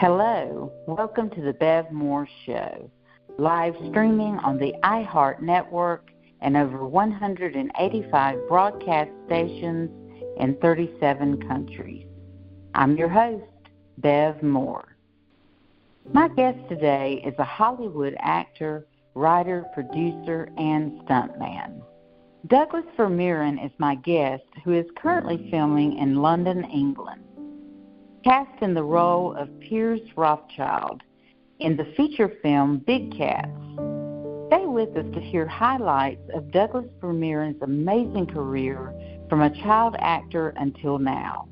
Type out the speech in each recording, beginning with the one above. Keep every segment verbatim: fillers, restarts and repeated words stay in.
Hello, welcome to the Bev Moore Show, live streaming on the iHeart Network and over one hundred eighty-five broadcast stations in thirty-seven countries. I'm your host, Bev Moore. My guest today is a Hollywood actor, writer, producer, and stuntman. Douglas Vermeeren is my guest, who is currently filming in London, England. Cast in the role of Piers Rothschild in the feature film Big Cats. Stay with us to hear highlights of Douglas Vermeeren's amazing career from a child actor until now.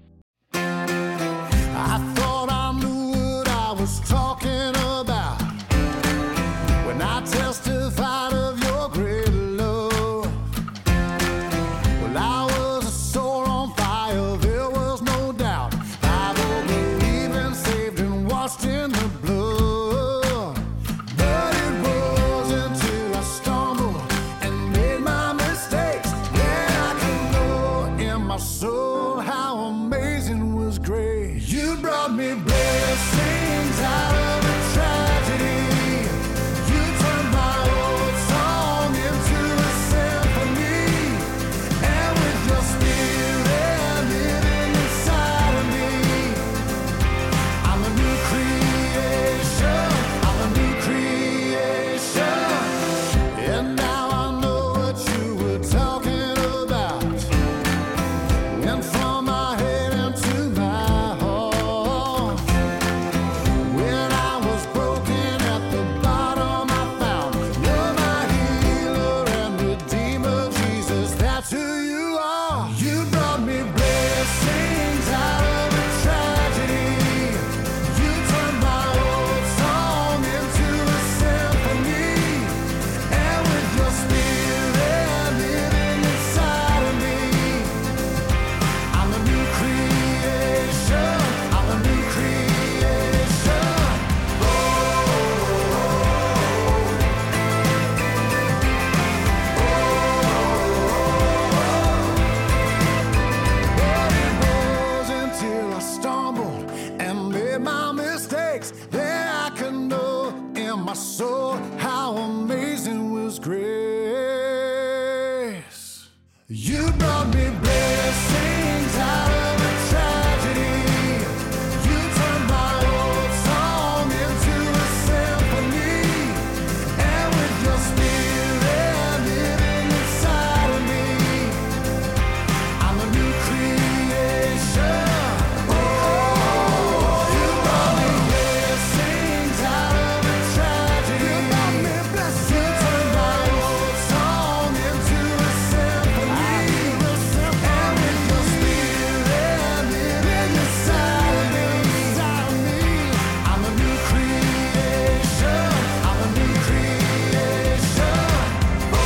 I thought I knew what I was talking about when I testified of your great love. Well, I was a soul on fire, there was no doubt. I will believe and saved and washed in the blood. But it was until I stumbled and made my mistakes that I could know in my soul how amazing was grace. You brought me blessings out of a tragedy. You turned my old song into a symphony. And with your spirit living inside of me, I'm a new creation. I'm a new creation. And now I know what you were talking about. Went from my head into my heart. When I was broken at the bottom, I found you're my healer and redeemer, Jesus. That's who you are. You brought me blessings out of a tragedy. You turned my old song into a symphony. And with your spirit living inside of me, I'm a new creation. I'm a new creation. But it was until I stumbled and made my mistakes that I could know in my soul how amazing was grace. You brought me blessings out of a tragedy. You turned my old song into a symphony. And with your spirit living inside of me, I'm a new creation. Oh, you brought me blessings out of a tragedy. You brought me blessings. You turned my old song into a symphony. And with your spirit living inside of me, I'm a new creation. I'm a new creation. Oh,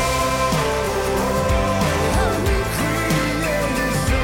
I'm a new creation.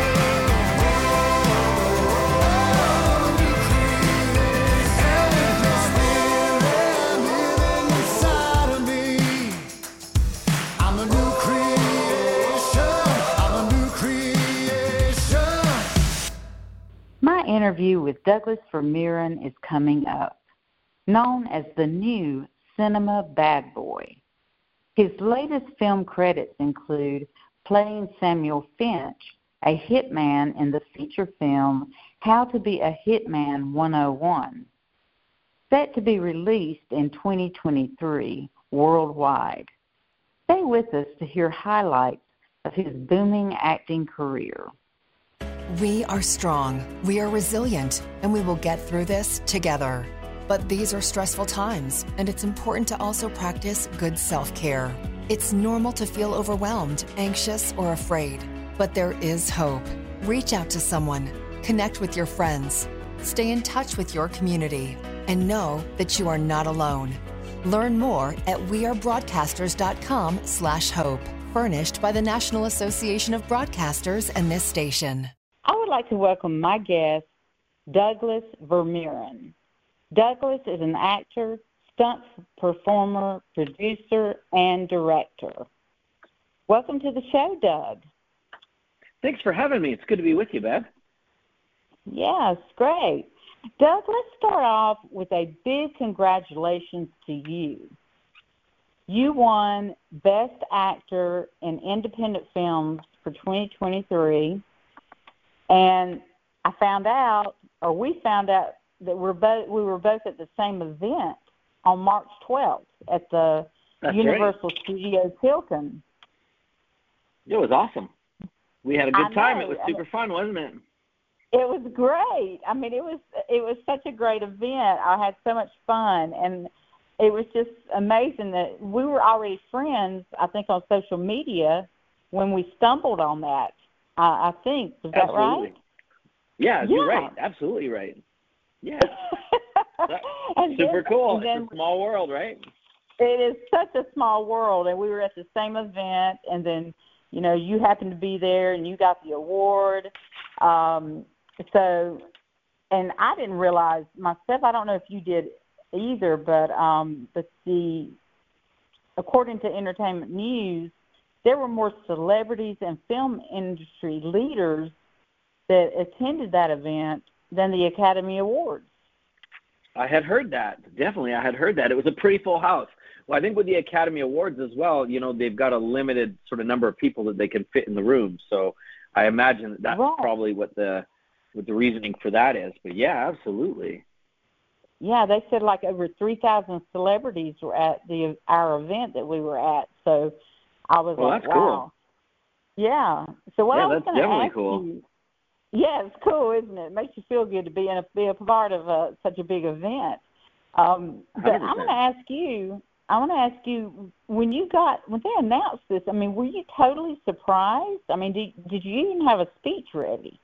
I'm a new creation. I'm a new creation. My interview with Douglas Vermeeren is coming up. Known as the new cinema bad boy. His latest film credits include playing Samuel Finch, a hitman in the feature film How to Be a Hitman one oh one, set to be released in twenty twenty-three worldwide. Stay with us to hear highlights of his booming acting career. We are strong, we are resilient, and we will get through this together. But these are stressful times, and it's important to also practice good self-care. It's normal to feel overwhelmed, anxious, or afraid, but there is hope. Reach out to someone, connect with your friends, stay in touch with your community, and know that you are not alone. Learn more at wearebroadcasters.com slash hope, furnished by the National Association of Broadcasters and this station. I would like to welcome my guest, Douglas Vermeeren. Douglas is an actor, stunt performer, producer, and director. Welcome to the show, Doug. Thanks for having me. It's good to be with you, Bev. Yes, great. Doug, let's start off with a big congratulations to you. You won Best Actor in Independent Films for twenty twenty-three, and I found out, or we found out, that we're both we were both at the same event on March twelfth at the That's Universal right. Studios Hilton. It was awesome. We had a good I time. know. It was super fun, wasn't it? It was great. I mean, it was it was such a great event. I had so much fun, and it was just amazing that we were already friends, I think, on social media when we stumbled on that. Uh, I think. Is that Absolutely. right? Yeah, Yeah. you're right. Absolutely right. Yeah. And Super then- cool. and then- It's a small world, right? It is such a small world, and we were at the same event, and then, you know, you happened to be there, and you got the award. Um, so, and I didn't realize myself, I don't know if you did either, but um, but the, according to Entertainment News, there were more celebrities and film industry leaders that attended that event than the Academy Awards. I had heard that. Definitely, I had heard that. It was a pretty full house. Well, I think with the Academy Awards as well, you know, they've got a limited sort of number of people that they can fit in the room. So I imagine that that's Right. probably what the what the reasoning for that is. But yeah, absolutely. Yeah, they said like over three thousand celebrities were at the our event that we were at. So I was Well, like, that's cool. wow. Yeah. So what Yeah, I was that's going to definitely ask cool. you, yeah, it's cool, isn't it? It makes you feel good to be in a, be a part of a, such a big event. Um, but I'm one hundred percent. going to ask you, I want to ask you, when you got, when they announced this, I mean, were you totally surprised? I mean, did, did you even have a speech ready?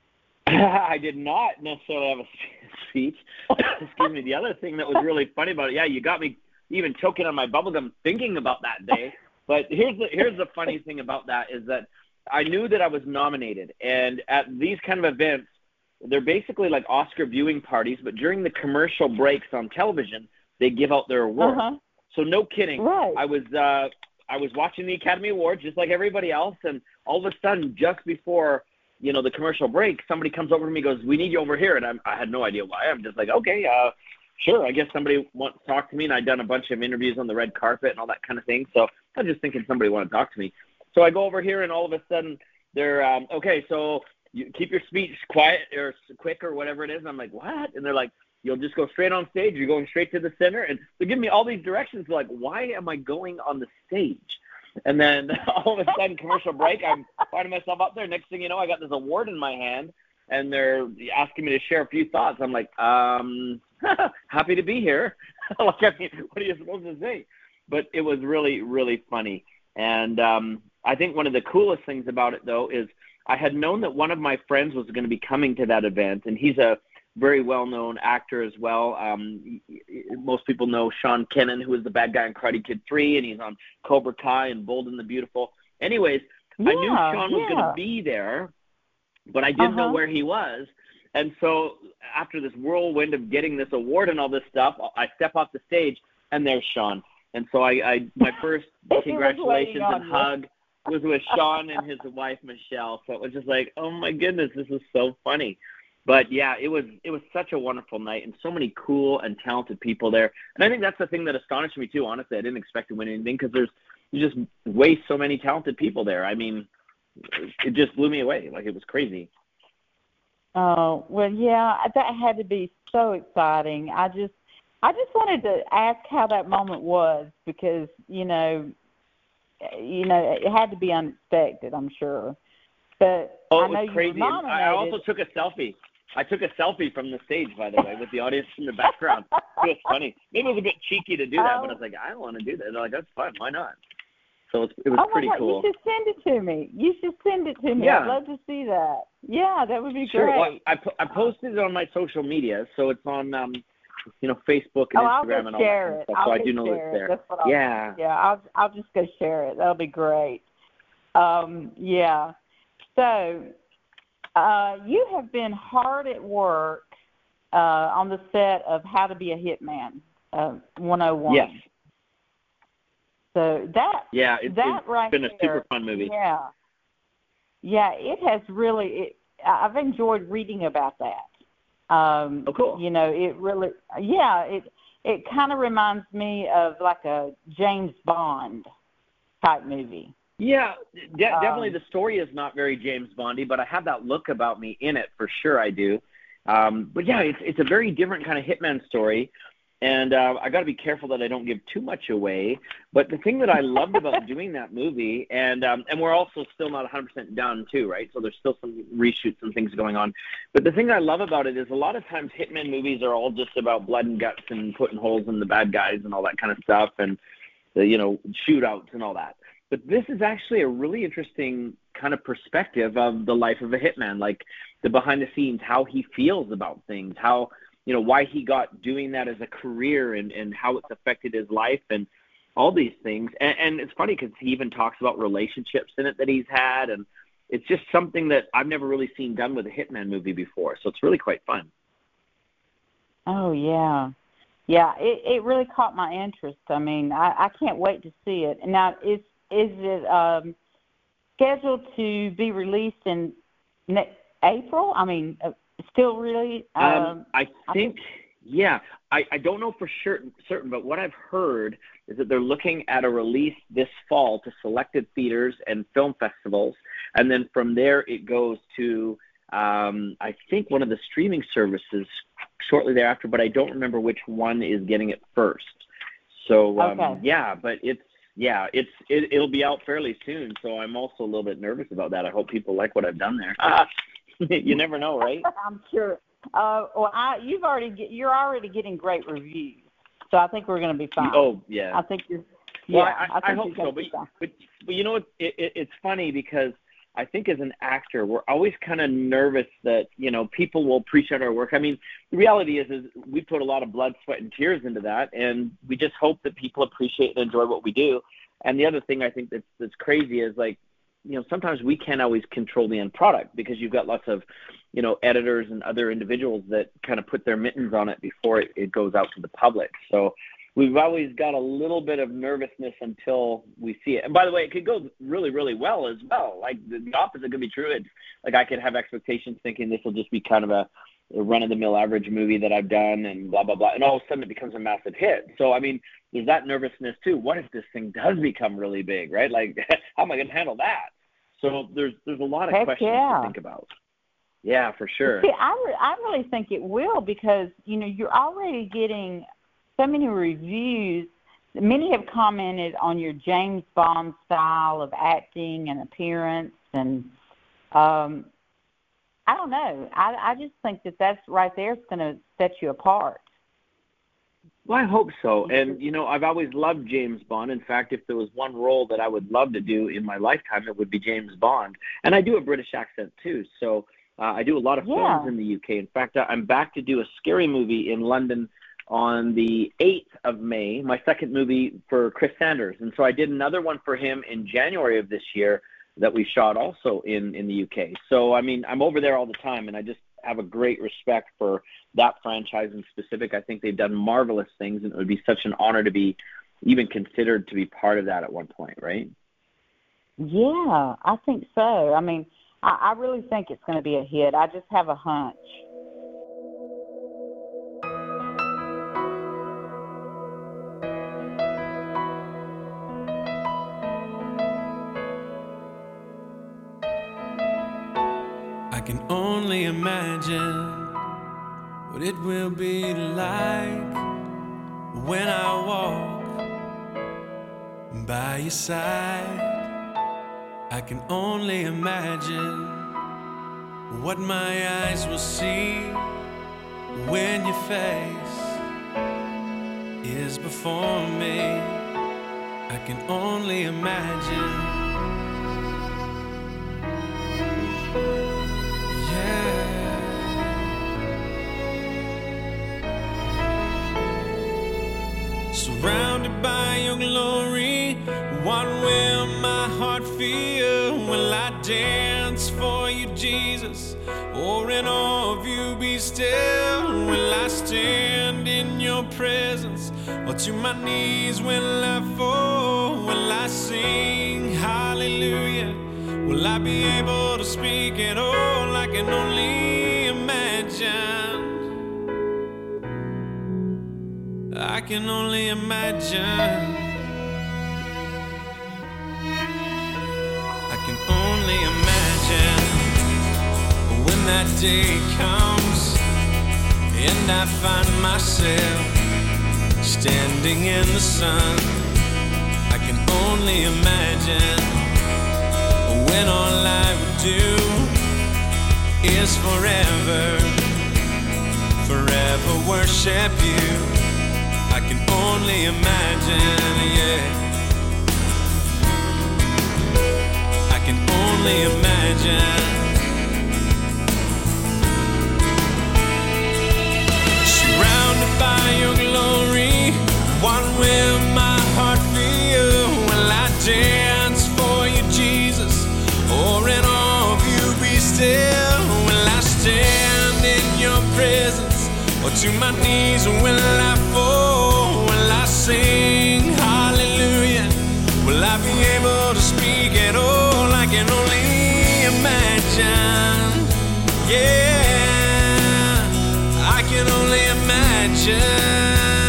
I did not necessarily have a speech. Excuse me. The other thing that was really funny about it, yeah, you got me even choking on my bubblegum thinking about that day. But here's the here's the funny thing about that is that I knew that I was nominated, and at these kind of events, they're basically like Oscar viewing parties, but during the commercial breaks on television, they give out their awards. Uh-huh. So no kidding, Right. I was uh, I was watching the Academy Awards just like everybody else, and all of a sudden, just before you know the commercial break, somebody comes over to me and goes, "We need you over here," and I'm, I had no idea why. I'm just like, okay, uh, sure. I guess somebody wants to talk to me, and I'd done a bunch of interviews on the red carpet and all that kind of thing. So I was just thinking somebody wanted to talk to me. So I go over here, and all of a sudden, they're um, okay. So you keep your speech quiet or quick or whatever it is. And I'm like, what? And they're like, you'll just go straight on stage. You're going straight to the center. And they're giving me all these directions. Like, why am I going on the stage? And then all of a sudden, commercial break, I'm finding myself up there. Next thing you know, I got this award in my hand, and they're asking me to share a few thoughts. I'm like, um, happy to be here. Like, I mean, what are you supposed to say? But it was really, really funny. And um, I think one of the coolest things about it, though, is I had known that one of my friends was going to be coming to that event, and he's a very well-known actor as well. Um, most people know Sean Kennan, who is the bad guy in Karate Kid three, and he's on Cobra Kai and Bold and the Beautiful. Anyways, Yeah, I knew Sean was yeah. going to be there, but I didn't know Uh-huh. where he was. And so after this whirlwind of getting this award and all this stuff, I step off the stage, and there's Sean. And so I, I my first He was congratulations waiting on and you. hug was with Sean and his wife Michelle. So it was just like, oh my goodness, this is so funny. But yeah, it was it was such a wonderful night, and so many cool and talented people there. And I think that's the thing that astonished me too. Honestly, I didn't expect to win anything because there's you just way so many talented people there. I mean, it just blew me away. Like, it was crazy. Oh, well, yeah, that had to be so exciting. I just, I just wanted to ask how that moment was because, you know, you know, it had to be unexpected, I'm sure. But Oh, I it know was you crazy. were And I nominated. also took a selfie. I took a selfie from the stage, by the way, with the audience in the background. It was funny. Maybe it was a bit cheeky to do that, but I was like, I don't want to do that. They're like, that's fun. Why not? So it was, it was oh pretty my God, cool. you should send it to me. You should send it to me. Yeah. I'd love to see that. Yeah, that would be Sure. great. Well, I, po- I posted it on my social media, so it's on, um, you know, Facebook and oh, I'll Instagram go and all that share kind of it. stuff. I'll So I go do know share it's it. there. That's what I'll Yeah. Yeah, I'll I'll just go share it. That'll be great. Um, yeah. So uh, you have been hard at work uh, on the set of How to Be a Hitman uh, one oh one. Yes. So that Yeah, it, that it's right been a there, super fun movie. Yeah. Yeah, it has really. It, I've enjoyed reading about that. Um, Oh, cool. You know, it really, yeah, it it kind of reminds me of like a James Bond type movie. Yeah, de- definitely Um, the story is not very James Bondy, but I have that look about me in it for sure. I do. Um, but yeah, it's it's a very different kind of hitman story, and uh, I got to be careful that I don't give too much away. But the thing that I loved about doing that movie, and um, and we're also still not one hundred percent done too, right? So there's still some reshoots and things going on. But the thing I love about it is a lot of times hitman movies are all just about blood and guts and putting holes in the bad guys and all that kind of stuff, and the, you know, shootouts and all that. But this is actually a really interesting kind of perspective of the life of a hitman, like the behind the scenes, how he feels about things, how, you know, why he got doing that as a career, and, and how it's affected his life and all these things. And, and it's funny because he even talks about relationships in it that he's had. And it's just something that I've never really seen done with a hitman movie before. So it's really quite fun. oh, yeah. Yeah, it, it really caught my interest. I mean, I, I can't wait to see it. Now, is, is it um, scheduled to be released in ne- April? I mean, uh, still really? Um, Um, I think, yeah, I, I don't know for sure, certain, but what I've heard is that they're looking at a release this fall to selected theaters and film festivals, and then from there it goes to, um, I think, one of the streaming services shortly thereafter, but I don't remember which one is getting it first. So, um, Okay. yeah, but it's, yeah, it's it, it'll be out fairly soon, so I'm also a little bit nervous about that. I hope people like what I've done there. You never know, right? I'm sure. Uh, well, I, you've already get, you're already getting great reviews, so I think we're going to be fine. Oh, yeah. I think you're. Yeah, Well, I, I, think I hope you're so. gonna But, be fine. but, but you know what? It, it, it's funny because I think as an actor, we're always kind of nervous that, you know, people will appreciate our work. I mean, the reality is, is we put a lot of blood, sweat, and tears into that, and we just hope that people appreciate and enjoy what we do. And the other thing I think that's, that's crazy is, like, you know, sometimes we can't always control the end product because you've got lots of, you know, editors and other individuals that kind of put their mittens on it before it, it goes out to the public. So we've always got a little bit of nervousness until we see it. And by the way, it could go really, really well as well. Like the, the opposite could be true. It's like I could have expectations thinking this will just be kind of a, a run-of-the-mill average movie that I've done and blah, blah, blah. And all of a sudden it becomes a massive hit. So, I mean, there's that nervousness too. What if this thing does become really big, right? Like, how am I going to handle that? So there's there's a lot of Heck questions yeah. to think about. Yeah, for sure. See, I, re- I really think it will because, you know, you're already getting so many reviews. Many have commented on your James Bond style of acting and appearance. And um, I don't know. I, I just think that that's right there is going to set you apart. Well, I hope so. And, you know, I've always loved James Bond. In fact, if there was one role that I would love to do in my lifetime, it would be James Bond. And I do a British accent, too. So uh, I do a lot of Yeah. films in the U K. In fact, I'm back to do a scary movie in London on the eighth of May, my second movie for Chris Sanders. And so I did another one for him in January of this year that we shot also in, in the U K. So, I mean, I'm over there all the time, and I just have a great respect for that franchise in specific. I think they've done marvelous things, and it would be such an honor to be even considered to be part of that at one point, right? Yeah, I think so. I mean, I, I really think it's going to be a hit. I just have a hunch. I can only imagine what it will be like when I walk by your side. I can only imagine what my eyes will see when your face is before me. I can only imagine. Surrounded by your glory, what will my heart feel? Will I dance for you, Jesus? Or in awe of you be still? Will I stand in your presence? Or to my knees will I fall? Will I sing hallelujah? Will I be able to speak at all? I can only imagine. I can only imagine. I can only imagine when that day comes and I find myself standing in the sun. I can only imagine when all I would do is forever, forever worship you. I can only imagine, yeah. I can only imagine. Surrounded by your glory, what will my heart feel? Will I dance for you, Jesus? Or in awe of you be still? Will I stand in your presence? Or to my knees will I fall? Will I sing hallelujah? Will I be able to speak at all? I can only imagine. Yeah, I can only imagine.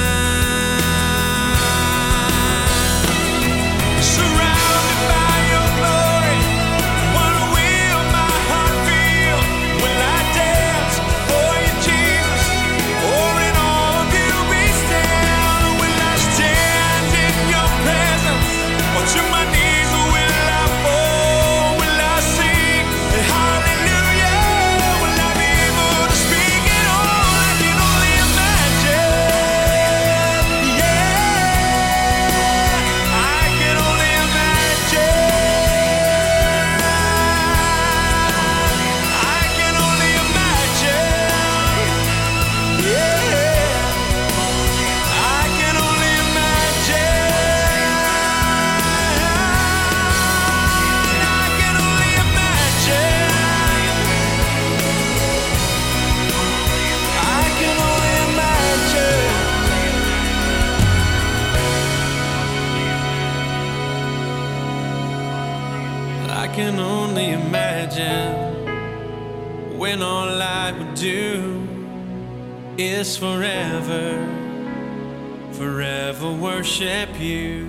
I can only imagine when all I would do is forever, forever worship you.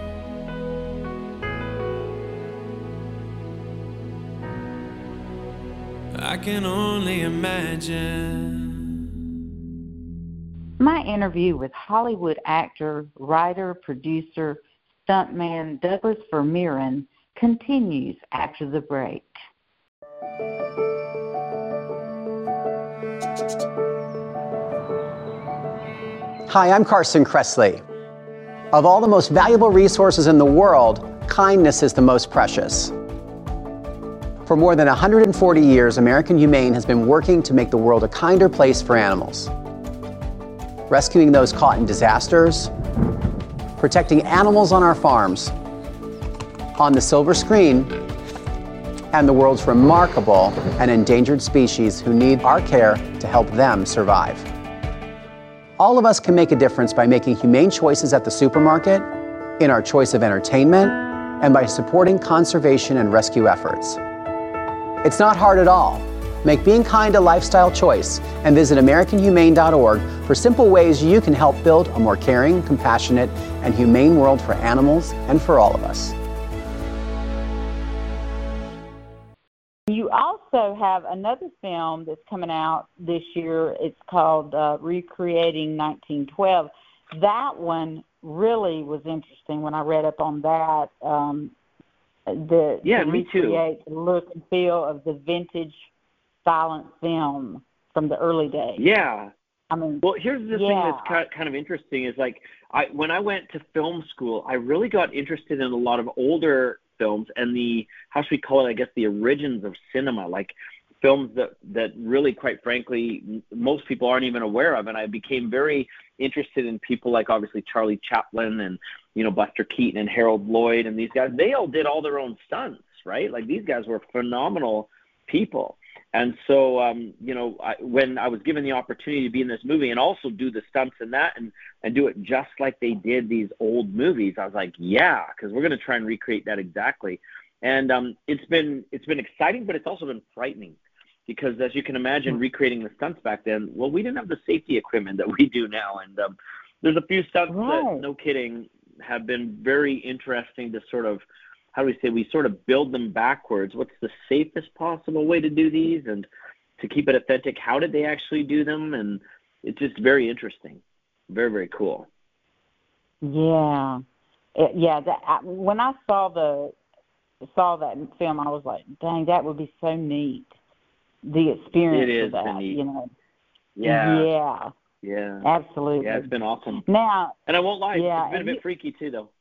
I can only imagine. My interview with Hollywood actor, writer, producer, stuntman Douglas Vermeeren continues after the break. Hi, I'm Carson Kressley. Of all the most valuable resources in the world, kindness is the most precious. For more than one hundred forty years, American Humane has been working to make the world a kinder place for animals. Rescuing those caught in disasters, protecting animals on our farms, on the silver screen, and the world's remarkable and endangered species who need our care to help them survive. All of us can make a difference by making humane choices at the supermarket, in our choice of entertainment, and by supporting conservation and rescue efforts. It's not hard at all. Make being kind a lifestyle choice and visit American Humane dot org for simple ways you can help build a more caring, compassionate, and humane world for animals and for all of us. You also have another film that's coming out this year. It's called uh, Recreating nineteen twelve. That one really was interesting when I read up on that. Um, the, yeah, to me too. Recreate the look and feel of the vintage silent film from the early days. Yeah. I mean, well, here's the yeah. thing that's kind of, kind of interesting is like I when I went to film school, I really got interested in a lot of older films and the, how should we call it, I guess the origins of cinema, like films that, that really, quite frankly, most people aren't even aware of. And I became very interested in people like obviously Charlie Chaplin and, you know, Buster Keaton and Harold Lloyd and these guys. They all did all their own stunts, right? Like these guys were phenomenal people. And so, um, you know, I, when I was given the opportunity to be in this movie and also do the stunts in that and, and do it just like they did these old movies, I was like, yeah, because we're going to try and recreate that exactly. And um, it's been it's been exciting, but it's also been frightening because, as you can imagine, recreating the stunts back then, well, we didn't have the safety equipment that we do now. And, um, there's a few stunts Right. that, no kidding, have been very interesting to sort of, how do we say, we sort of build them backwards. What's the safest possible way to do these, and to keep it authentic, how did they actually do them? And it's just very interesting. Very, very cool. Yeah. It, yeah, that, I, when I saw the saw that film, I was like, dang, that would be so neat. The experience It is of that, neat. you know. Yeah. Yeah, Yeah. absolutely. Yeah, it's been awesome. Now, And I won't lie, yeah, it's been a and bit you- freaky too, though.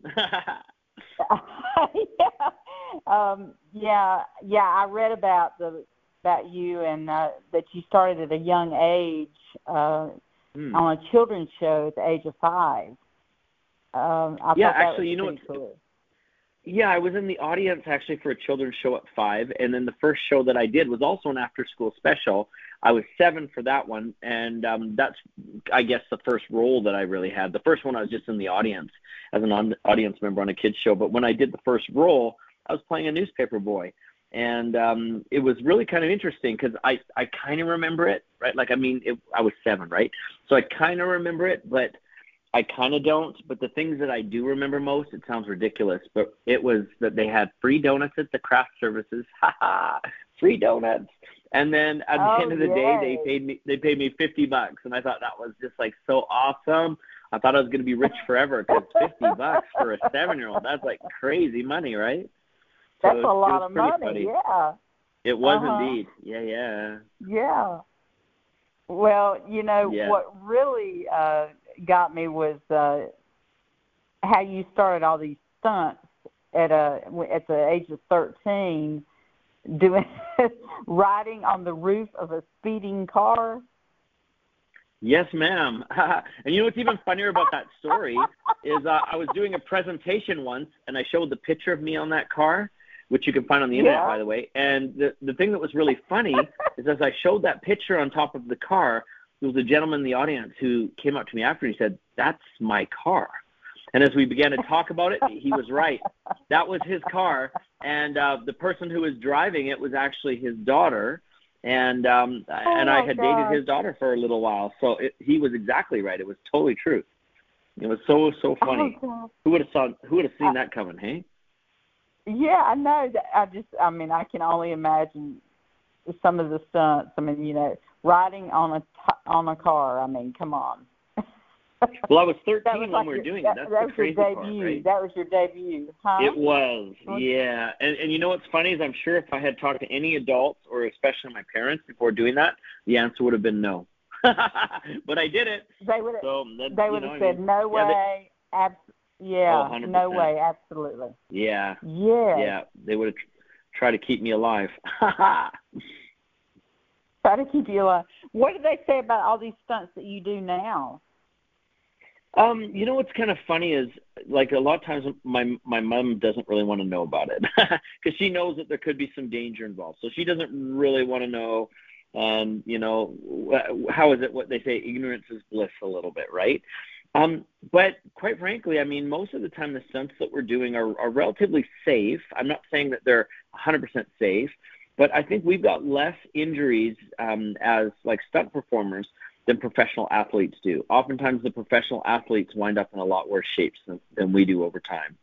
yeah, um, yeah, yeah. I read about the about you and uh, that you started at a young age uh, Hmm. on a children's show at the age of five. Um, I Yeah, thought that actually, was you know pretty what's- cool. Yeah, I was in the audience actually for a children's show at five, and then the first show that I did was also an after-school special. I was seven for that one, and um, that's, I guess, the first role that I really had. The first one I was just in the audience as an on- audience member on a kids show, but when I did the first role, I was playing a newspaper boy, and um, it was really kind of interesting because I, I kind of remember it, right? Like, I mean, it, I was seven, right? So I kind of remember it, but I kind of don't, but the things that I do remember most, it sounds ridiculous, but it was that they had free donuts at the craft services. Ha ha! Free donuts. And then at the Oh, end of the day, they yay. paid me they paid me fifty bucks, and I thought that was just like so awesome. I thought I was going to be rich forever because fifty bucks for a seven-year-old, that's like crazy money, right? So That's it a was- it lot was of pretty money. funny. Yeah, It was Uh-huh. indeed. Yeah, yeah. yeah. Well, you know Yeah. what really uh, got me was uh, how you started all these stunts at a at the age of thirteen, doing riding on the roof of a speeding car. Yes, ma'am. And you know what's even funnier about that story is uh, I was doing a presentation once, and I showed the picture of me on that car, which you can find on the internet, Yeah. by the way. And the, the thing that was really funny is as I showed that picture on top of the car, there was a gentleman in the audience who came up to me after and he said, "That's my car." And as we began to talk about it, he was right. That was his car. And uh, the person who was driving it was actually his daughter. And um, and I my had gosh. dated his daughter for a little while. So it, he was exactly right. It was totally true. It was so, so funny. Oh, God. Who would have saw, who would have seen that coming, hey? Yeah, I know. That. I just, I mean, I can only imagine some of the stunts. I mean, you know, riding on a t- on a car. I mean, come on. Well, I was That thirteen was when like we were your, doing that, it. That's that the was your crazy part, debut. right? That was your debut, huh? It was, Was- yeah. And and you know what's funny is I'm sure if I had talked to any adults or especially my parents before doing that, the answer would have been no. But I did it. They would have. So that, They you would know, have I said, mean, "No yeah, they- way." Abs- yeah, Oh, one hundred no percent. way. Absolutely. Yeah. Yes. Yeah. They would have tr- tried to keep me alive. Try to keep you alive. What do they say about all these stunts that you do now? Um, you know what's kind of funny is, like, a lot of times my my mom doesn't really want to know about it because she knows that there could be some danger involved. So she doesn't really want to know. And, you know, wh- how is it what they say, ignorance is bliss a little bit, right? Um, but quite frankly, I mean, most of the time the stunts that we're doing are, are relatively safe. I'm not saying that they're one hundred percent safe, but I think we've got less injuries um, as, like, stunt performers than professional athletes do. Oftentimes the professional athletes wind up in a lot worse shapes than, than we do over time.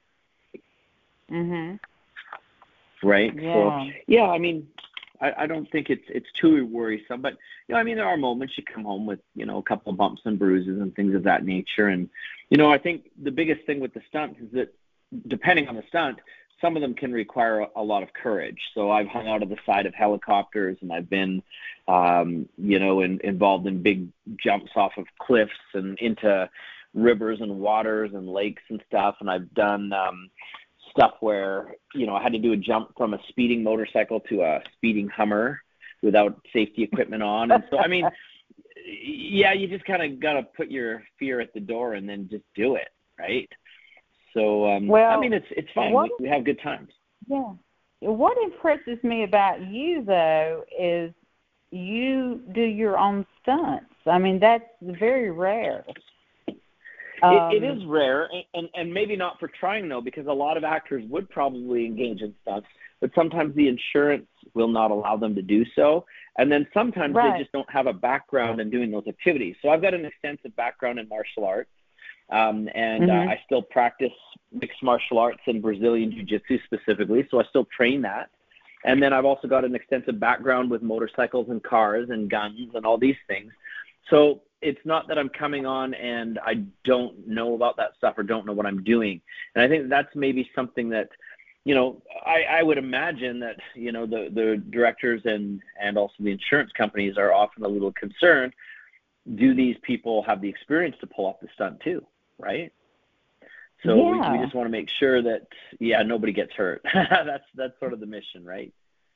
Mhm. Right? Yeah. So, yeah, I mean, I, I don't think it's it's too worrisome. But, you know, I mean, there are moments you come home with, you know, a couple of bumps and bruises and things of that nature. And, you know, I think the biggest thing with the stunts is that depending on the stunt, some of them can require a, a lot of courage. So I've hung out of the side of helicopters, and I've been, um, you know, in, involved in big jumps off of cliffs and into rivers and waters and lakes and stuff. And I've done um, stuff where, you know, I had to do a jump from a speeding motorcycle to a speeding Hummer without safety equipment on. And so, I mean, yeah, you just kind of got to put your fear at the door and then just do it, right? So, um, Well, I mean, it's it's fine. what- We, we have good times. Yeah. What impresses me about you, though, is you do your own stunts. I mean, that's very rare. Um, It, it is rare, and, and, and maybe not for trying, though, because a lot of actors would probably engage in stunts, but sometimes the insurance will not allow them to do so. And then sometimes Right. they just don't have a background in doing those activities. So I've got an extensive background in martial arts, um, and Mhm. uh, I still practice mixed martial arts and Brazilian Jiu-Jitsu specifically, so I still train that. And then I've also got an extensive background with motorcycles and cars and guns and all these things. So it's not that I'm coming on and I don't know about that stuff or don't know what I'm doing. And I think that's maybe something that, you know, I, I would imagine that, you know, the, the directors and, and also the insurance companies are often a little concerned. Do these people have the experience to pull off the stunt too, right? So Yeah. we, we just want to make sure that, yeah, nobody gets hurt. that's that's sort of the mission, right?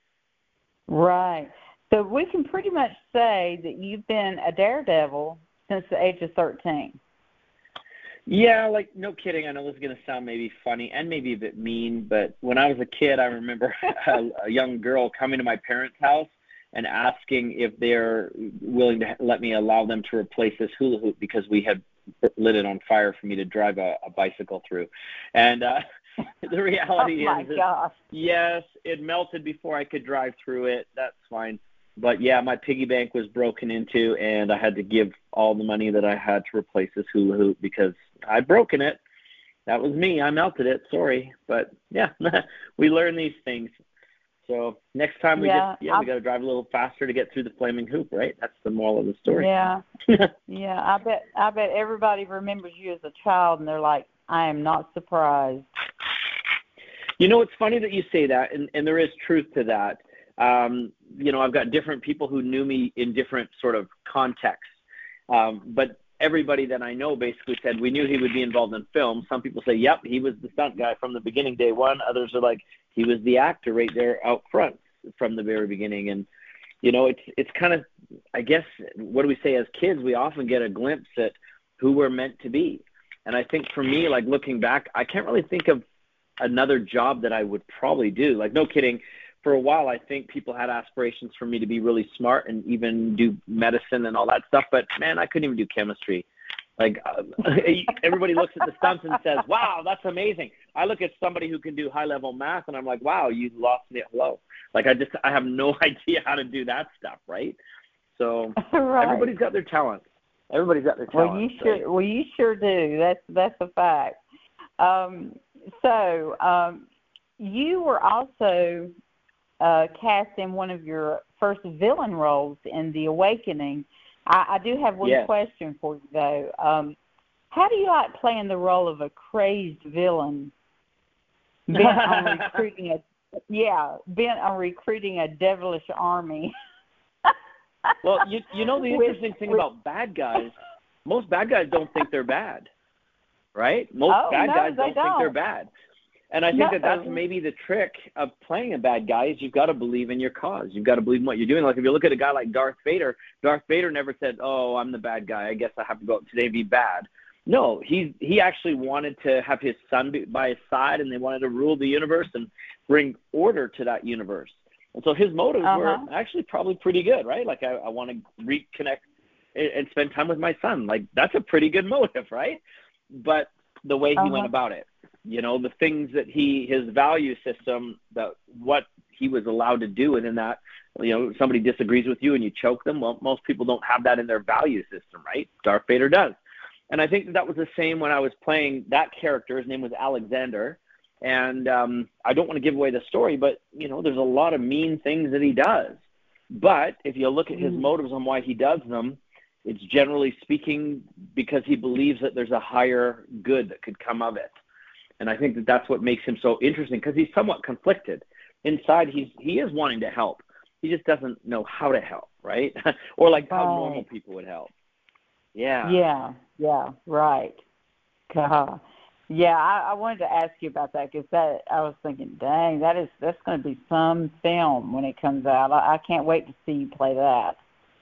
Right. So we can pretty much say that you've been a daredevil since the age of thirteen. Yeah, like, no kidding. I know this is going to sound maybe funny and maybe a bit mean, but when I was a kid, I remember a, a young girl coming to my parents' house and asking if they're willing to let me allow them to replace this hula hoop because we had lit it on fire for me to drive a, a bicycle through. And uh, the reality oh my is, is, gosh. yes, it melted before I could drive through it. That's fine. But, yeah, my piggy bank was broken into, and I had to give all the money that I had to replace this hula hoop because I'd broken it. That was me. I melted it. Sorry. But, yeah, we learn these things. So next time we Yeah, just, yeah, we got to drive a little faster to get through the flaming hoop, right? That's the moral of the story. Yeah. Yeah, I bet I bet everybody remembers you as a child, and they're like, I am not surprised. You know, it's funny that you say that, and, and there is truth to that. Um, you know, I've got different people who knew me in different sort of contexts. Um, but everybody that I know basically said, we knew he would be involved in film. Some people say, yep, he was the stunt guy from the beginning, day one. Others are like, he was the actor right there out front from the very beginning. And, you know, it's it's kind of, I guess, what do we say as kids? We often get a glimpse at who we're meant to be. And I think for me, like looking back, I can't really think of another job that I would probably do. Like, no kidding. For a while, I think people had aspirations for me to be really smart and even do medicine and all that stuff. But, man, I couldn't even do chemistry. Like, uh, everybody looks at the stunts and says, wow, that's amazing. I look at somebody who can do high-level math, and I'm like, wow, you lost me at hello. Like, I just I have no idea how to do that stuff, right? So Right. everybody's got their talent. Everybody's got their talent. Well, you so. sure. Well, you sure do. That's that's a fact. Um, so um, you were also uh, cast in one of your first villain roles in The Awakening. I, I do have one Yes. question for you, though. Um, how do you like playing the role of a crazed villain, bent on recruiting a yeah, bent on recruiting a devilish army? Well, you you know the With- interesting thing with- about bad guys, most bad guys don't think they're bad, right? Most Oh, bad no, guys they don't, think they're don't. bad. And I think that that's No. maybe the trick of playing a bad guy is you've got to believe in your cause. You've got to believe in what you're doing. Like if you look at a guy like Darth Vader, Darth Vader never said, oh, I'm the bad guy. I guess I have to go out today and be bad. No, he he actually wanted to have his son be by his side, and they wanted to rule the universe and bring order to that universe. And so his motives Uh-huh. were actually probably pretty good, right? Like I, I want to reconnect and, and spend time with my son. Like that's a pretty good motive, right? But the way he Uh-huh. went about it, you know, the things that he, his value system, that what he was allowed to do within that, you know, somebody disagrees with you and you choke them. Well, most people don't have that in their value system, right? Darth Vader does. And I think that, that was the same when I was playing that character. His name was Alexander. And um, I don't want to give away the story, but, you know, there's a lot of mean things that he does. But if you look at his motives on why he does them, it's generally speaking because he believes that there's a higher good that could come of it. And I think that that's what makes him so interesting because he's somewhat conflicted. Inside, he's he is wanting to help. He just doesn't know how to help, right? Or like how Right. normal people would help. Yeah. Yeah, yeah, right. God. Yeah, I, I wanted to ask you about that because that I was thinking, dang, that is that's going to be some film when it comes out. I, I can't wait to see you play that.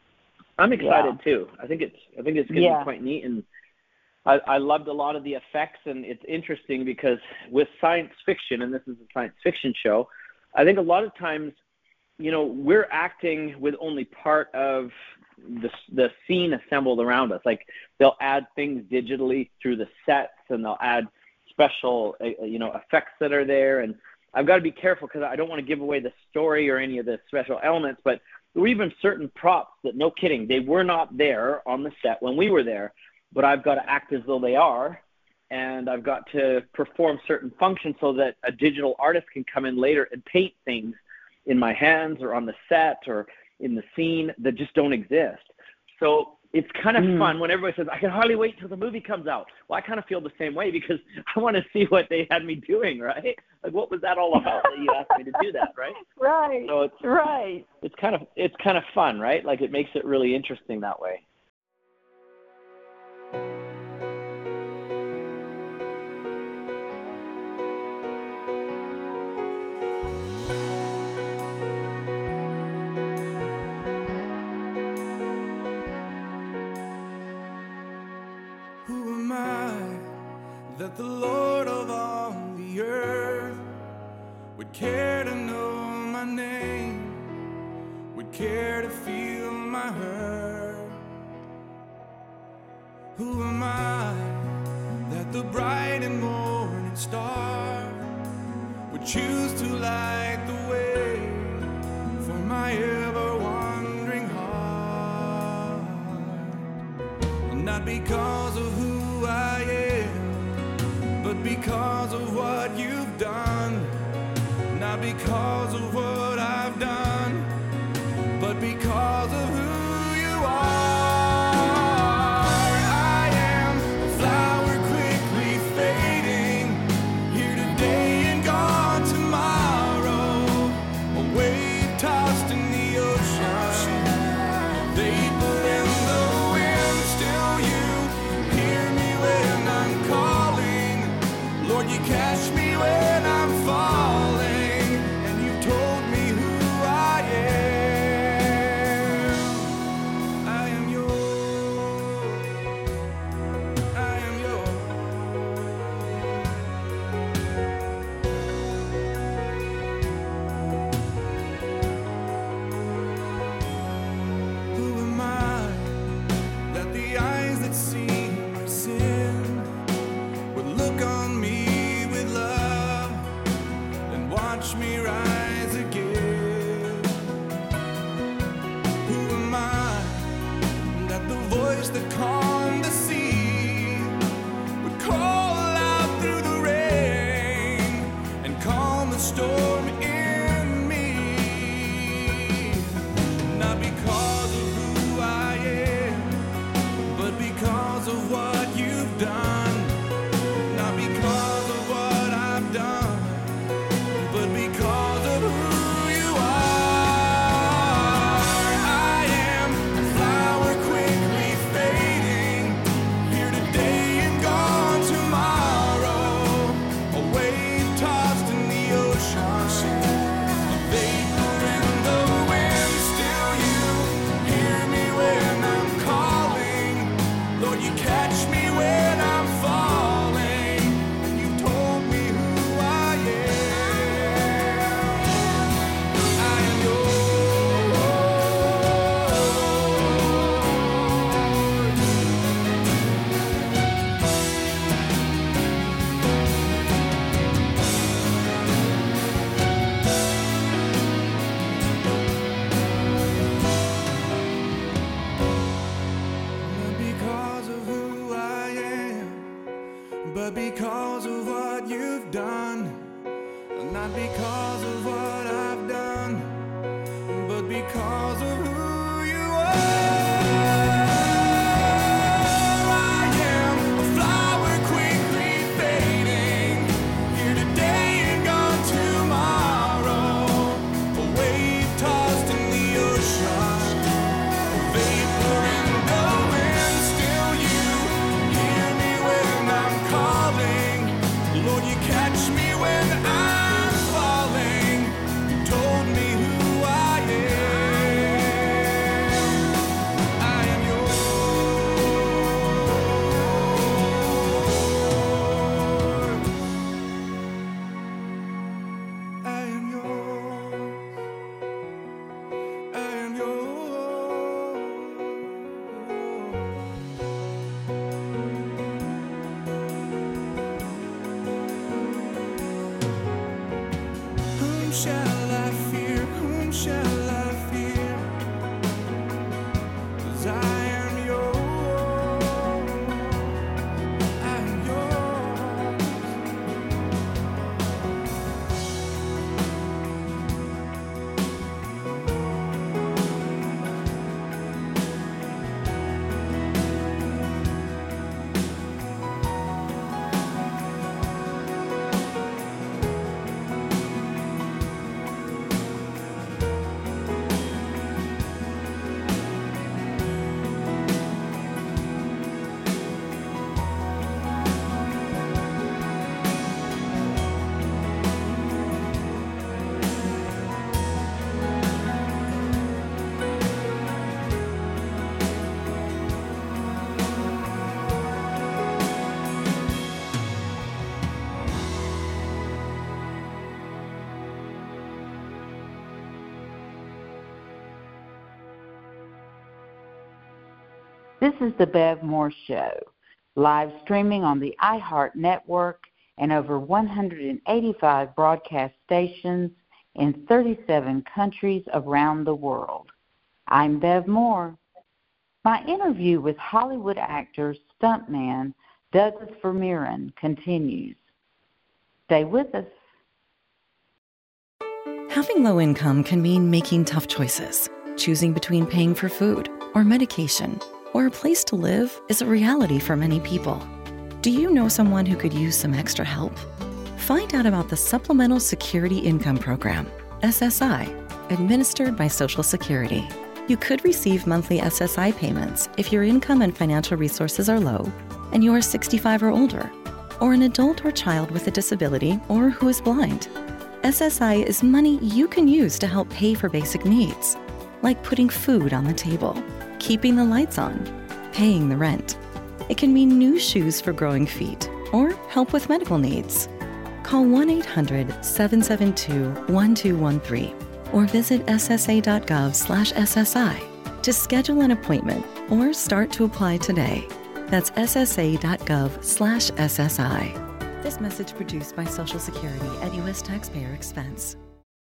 I'm excited Yeah. too. I think it's I think it's going to Yeah. be quite neat, and I, I loved a lot of the effects. And it's interesting because with science fiction, and this is a science fiction show, I think a lot of times, you know, we're acting with only part of the the scene assembled around us. Like they'll add things digitally through the sets, and they'll add special, uh, you know, effects that are there. And I've got to be careful because I don't want to give away the story or any of the special elements, but there were even certain props that, no kidding, they were not there on the set when we were there, but I've got to act as though they are, and I've got to perform certain functions so that a digital artist can come in later and paint things in my hands or on the set or in the scene that just don't exist. So it's kind of mm. fun when everybody says, I can hardly wait till the movie comes out. Well, I kind of feel the same way because I want to see what they had me doing, right? Like, what was that all about that you asked me to do that, right? Right, so it's, right. It's kind of, it's kind of fun, right? Like, it makes it really interesting that way. That the Lord of all the earth would care to know my name, would care to feel my hurt. Who am I that the bright and morning star would choose to light the way for my ever-wandering heart? Not because of who I am, but because of what you've done. Not because of what I've done, but because of who you are. I am a flower quickly fading, here today and gone tomorrow, a wave tossed in the ocean, a vapor in the wind. Still you hear me when I'm calling, Lord, you catch me when I'm falling, and you've told me who I am. I am yours. I am yours. Who am I that the eyes that see my sin would look on me with love and watch me rise again? Who am I that the voice that calmed the sea would call out through the rain and calm the storm in me? Not because of who I am, but because of what you've done. Not because of what I've done, but because of who you are. I am a flower quickly fading, here today and gone tomorrow, a wave tossed in the ocean, a vapor in the wind. Still you hear me when I'm calling, Lord, you catch me when I'm falling, and you told me who I am. I am yours. Not because of who I am, but because of what you've done. Not because of what I've done, but because of who you are. I am a flower quickly fading, here today and gone tomorrow, a wave tossed in the ocean, a vapor in the wind. Still you hear me when I'm calling, Lord, you catch me when I'm. You told me who I am. This is the Bev Moore Show, live streaming on the iHeart Network and over one hundred eighty-five broadcast stations in thirty-seven countries around the world. I'm Bev Moore. My interview with Hollywood actor, stuntman Douglas Vermeeren continues. Stay with us. Having low income can mean making tough choices. Choosing between paying for food or medication or a place to live is a reality for many people. Do you know someone who could use some extra help? Find out about the Supplemental Security Income Program, S S I, administered by Social Security. You could receive monthly S S I payments if your income and financial resources are low and you are sixty-five or older, or an adult or child with a disability or who is blind. S S I is money you can use to help pay for basic needs, like putting food on the table, keeping the lights on, paying the rent. It can mean new shoes for growing feet or help with medical needs. Call one eight hundred seven seven two one two one three or visit ssa.gov slash SSI to schedule an appointment or start to apply today. That's ssa.gov slash SSI. This message produced by Social Security at U S taxpayer expense.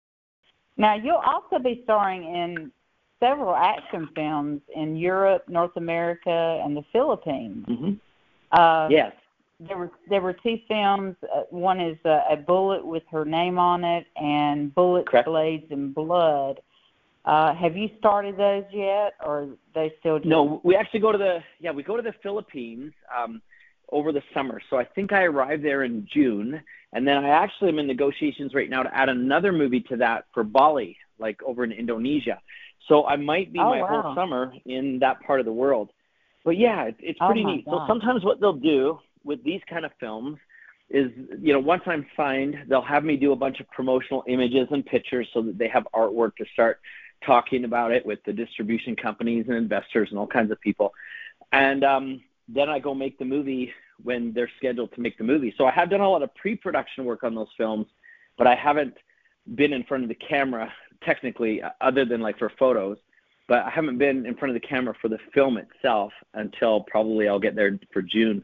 Now, you'll also be starring in several action films in Europe, North America, and the Philippines. Mm-hmm. Uh, yes. There were there were two films. Uh, one is uh, A Bullet with Her Name on it, and Bullets, Correct. Blades, and Blood. Uh, have you started those yet, or are they still? Just... No, we actually go to the yeah we go to the Philippines um, over the summer. So I think I arrived there in June, and then I actually am in negotiations right now to add another movie to that for Bali, like over in Indonesia. So I might be oh, my wow. whole summer in that part of the world. But yeah, it, it's pretty oh neat. God. So sometimes what they'll do with these kind of films is, you know, once I'm signed, they'll have me do a bunch of promotional images and pictures so that they have artwork to start talking about it with the distribution companies and investors and all kinds of people. And um, then I go make the movie when they're scheduled to make the movie. So I have done a lot of pre-production work on those films, but I haven't been in front of the camera technically, other than like for photos. But I haven't been in front of the camera for the film itself until probably I'll get there for June.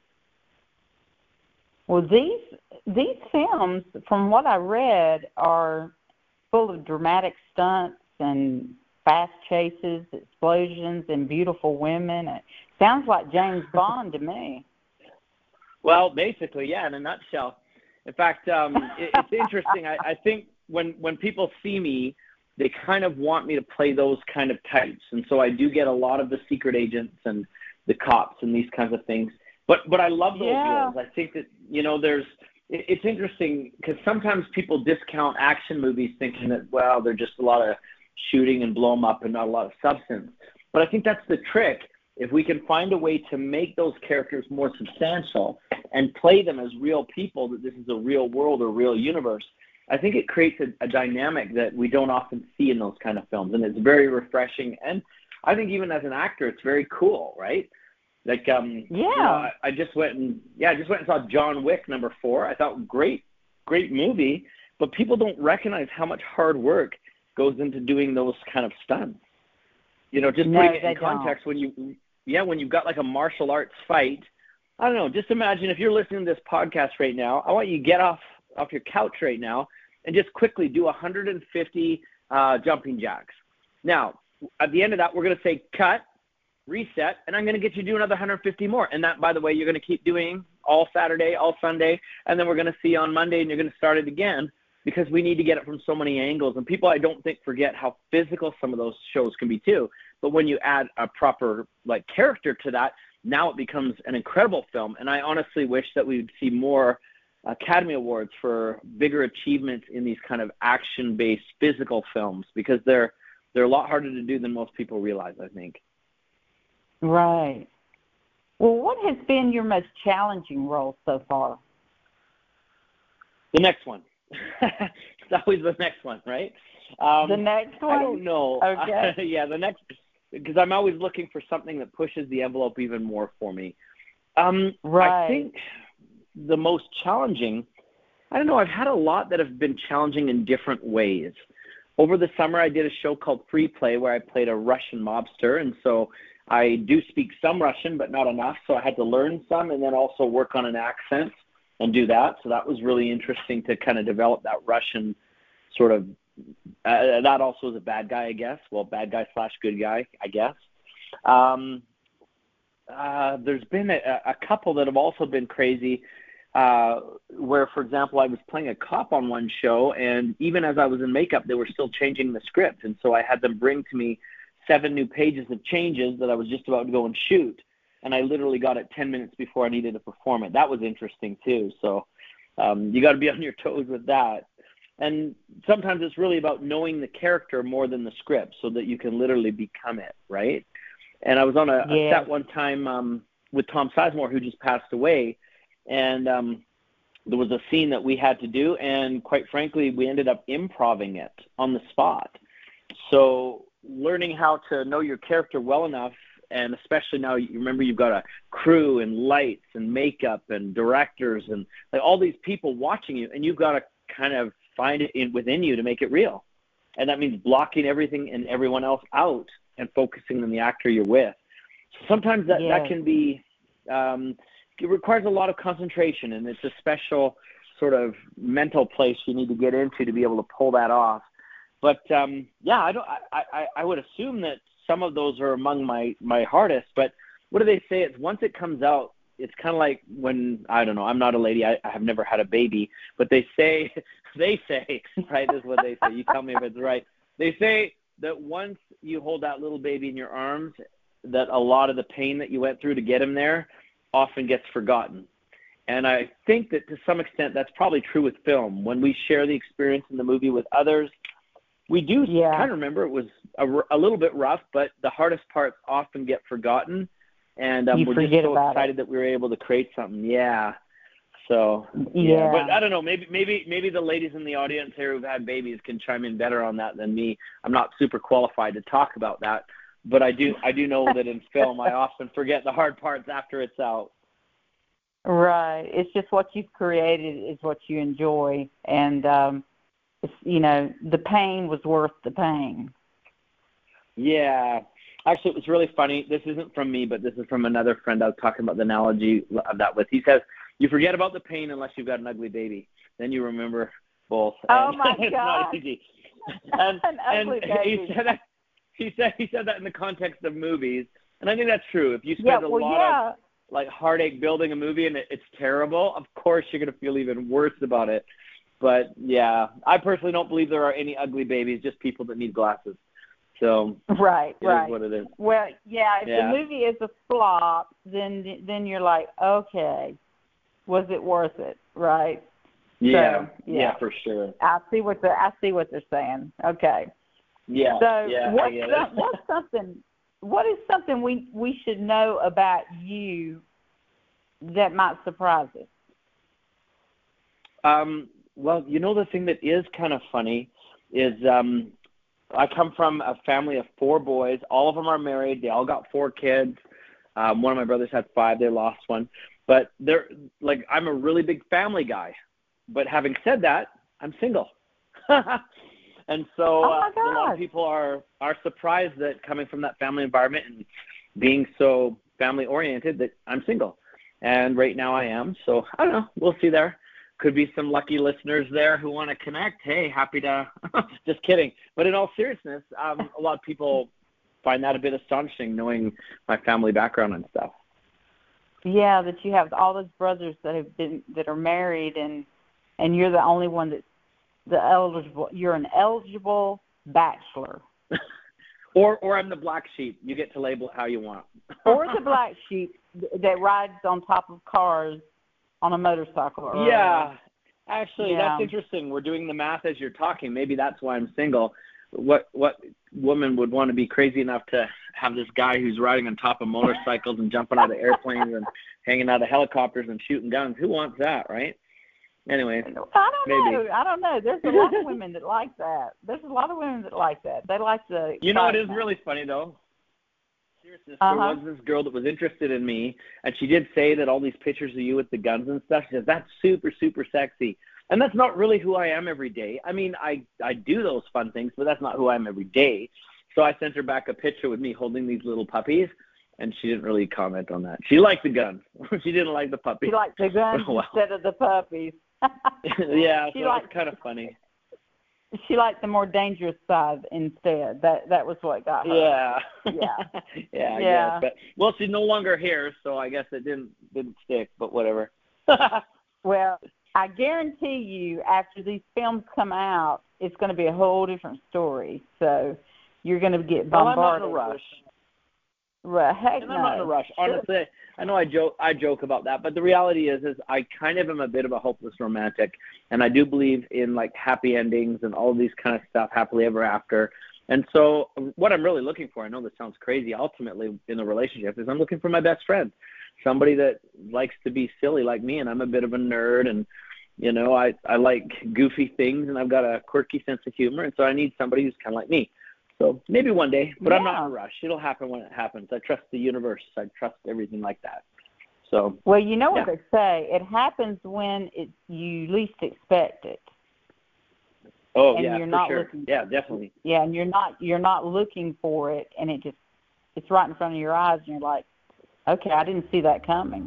Well, these these films, from what I read, are full of dramatic stunts and fast chases, explosions, and beautiful women. It sounds like James Bond to me. Well, basically, yeah, in a nutshell. In fact, um, it, it's interesting. I, I think when when people see me, they kind of want me to play those kind of types. And so I do get a lot of the secret agents and the cops and these kinds of things. But but I love those yeah. roles. I think that, you know, there's it, it's interesting because sometimes people discount action movies thinking that, well, they're just a lot of shooting and blow them up and not a lot of substance. But I think that's the trick. If we can find a way to make those characters more substantial and play them as real people, that this is a real world or real universe, I think it creates a, a dynamic that we don't often see in those kind of films. And it's very refreshing. And I think even as an actor, it's very cool, right? Like, um, yeah, you know, I, I just went and, yeah, I just went and saw John Wick number four. I thought, great, great movie. But people don't recognize how much hard work goes into doing those kind of stunts. You know, just no, putting it in don't. context when you, yeah, when you've got like a martial arts fight. I don't know, just imagine if you're listening to this podcast right now, I want you to get off, off your couch right now and just quickly do one hundred fifty uh, jumping jacks. Now, at the end of that, we're going to say cut, reset, and I'm going to get you to do another one hundred fifty more. And that, by the way, you're going to keep doing all Saturday, all Sunday, and then we're going to see you on Monday, and you're going to start it again because we need to get it from so many angles. And people, I don't think, forget how physical some of those shows can be too. But when you add a proper like character to that, now it becomes an incredible film. And I honestly wish that we would see more Academy Awards for bigger achievements in these kind of action-based physical films because they're they're a lot harder to do than most people realize, I think. Right. Well, what has been your most challenging role so far? The next one. It's always the next one, right? Um, the next one? I don't know. Okay. Uh, yeah, the next, because I'm always looking for something that pushes the envelope even more for me. Um, right. I think the most challenging, I don't know, I've had a lot that have been challenging in different ways. Over the summer, I did a show called Free Play where I played a Russian mobster, and so I do speak some Russian, but not enough, so I had to learn some and then also work on an accent and do that. So that was really interesting to kind of develop that Russian sort of, uh, that also was a bad guy, I guess. Well, bad guy slash good guy, I guess. Um, uh, there's been a, a couple that have also been crazy, uh, where, for example, I was playing a cop on one show, and even as I was in makeup, they were still changing the script. And so I had them bring to me seven new pages of changes that I was just about to go and shoot. And I literally got it ten minutes before I needed to perform it. That was interesting too. So um, you got to be on your toes with that. And sometimes it's really about knowing the character more than the script so that you can literally become it, right? And I was on a, yeah. a set one time um, with Tom Sizemore, who just passed away, and um, there was a scene that we had to do, and quite frankly, we ended up improvising it on the spot. So learning how to know your character well enough, and especially now, you remember you've got a crew and lights and makeup and directors and like all these people watching you, and you've got to kind of find it in within you to make it real. And that means blocking everything and everyone else out and focusing on the actor you're with. So sometimes that, yeah. that can be, um, it requires a lot of concentration, and it's a special sort of mental place you need to get into to be able to pull that off. But um, yeah, I don't. I, I, I would assume that some of those are among my, my hardest. But what do they say? It's once it comes out, it's kind of like when, I don't know, I'm not a lady. I, I have never had a baby. But they say, they say, right, this is what they say. You tell me if it's right. They say that once you hold that little baby in your arms, that a lot of the pain that you went through to get him there often gets forgotten. And I think that to some extent that's probably true with film. When we share the experience in the movie with others, we do yeah. kind of remember it was a, a little bit rough, but the hardest parts often get forgotten. And um, we're just so excited it. that we were able to create something. Yeah. So, yeah. yeah. But I don't know, maybe maybe maybe the ladies in the audience here who've had babies can chime in better on that than me. I'm not super qualified to talk about that. But I do I do know that in film I often forget the hard parts after it's out. Right. It's just what you've created is what you enjoy. And, um, it's, you know, the pain was worth the pain. Yeah. Actually, it was really funny. This isn't from me, but this is from another friend I was talking about the analogy of that with. He says, you forget about the pain unless you've got an ugly baby. Then you remember both. Oh, and my it's God. Not easy. And, an ugly and baby. He said, that, he, said, he said that in the context of movies. And I think that's true. If you spend yeah, a well, lot yeah. of like heartache building a movie and it, it's terrible, of course you're going to feel even worse about it. But, yeah, I personally don't believe there are any ugly babies, just people that need glasses. So right, it right. is what it is. Well, yeah, if yeah. the movie is a flop, then then you're like, okay, was it worth it, right? Yeah, so, yeah, yeah, for sure. I see what they're I see what they're saying. Okay. Yeah. So yeah, what's, some, what's something? What is something we we should know about you that might surprise us? Um. Well, you know, the thing that is kind of funny is um, I come from a family of four boys. All of them are married. They all got four kids. Um, one of my brothers had five. They lost one. But they're like, I'm a really big family guy. But having said that, I'm single. And so oh uh, a lot of people are, are surprised that coming from that family environment and being so family-oriented that I'm single. And right now I am. So I don't know. We'll see there. Could be some lucky listeners there who want to connect. Hey, happy to – just kidding. But in all seriousness, um, a lot of people find that a bit astonishing, knowing my family background and stuff. Yeah, that you have all those brothers that have been – that are married, and and you're the only one that's the eligible – you're an eligible bachelor. or or I'm the black sheep. You get to label it how you want. Or the black sheep that rides on top of cars on a motorcycle. Or yeah, actually, yeah. that's interesting. We're doing the math as you're talking. Maybe that's why I'm single. What what woman would want to be crazy enough to have this guy who's riding on top of motorcycles and jumping out of airplanes and hanging out of helicopters and shooting guns? Who wants that, right? Anyway, I don't maybe. know. I don't know. There's a lot of women that like that. There's a lot of women that like that. They like the. You know, it is really funny though. Seriousness, uh-huh. there was this girl that was interested in me, and she did say that all these pictures of you with the guns and stuff, she says, that's super, super sexy. And that's not really who I am every day. I mean, I, I do those fun things, but that's not who I am every day. So I sent her back a picture with me holding these little puppies, and she didn't really comment on that. She liked the guns. She didn't like the puppies. She liked the guns Well, instead of the puppies. yeah, She so liked- it's kind of funny. She liked the more dangerous side instead. That that was what got her. Yeah. Yeah. yeah, I Yeah. guess. But well, she's no longer here, so I guess it didn't didn't stick. But whatever. Well, I guarantee you, after these films come out, it's going to be a whole different story. So you're going to get Well, I'm bombarded. not in a rush. Right. Heck And no. I'm not in a rush. Honestly, I know I joke I joke about that, but the reality is is I kind of am a bit of a hopeless romantic, and I do believe in like happy endings and all these kind of stuff, happily ever after. And so what I'm really looking for, I know this sounds crazy, ultimately in a relationship, is I'm looking for my best friend, somebody that likes to be silly like me, and I'm a bit of a nerd, and you know, I, I like goofy things, and I've got a quirky sense of humor, and so I need somebody who's kind of like me. So maybe one day, but I'm not in a rush. It'll happen when it happens. I trust the universe. I trust everything like that. So Well, you know what yeah. they say. It happens when it you least expect it. Oh and yeah, you're for not sure. looking Yeah, for it. definitely. Yeah, and you're not you're not looking for it, and it just it's right in front of your eyes, and you're like, okay, I didn't see that coming.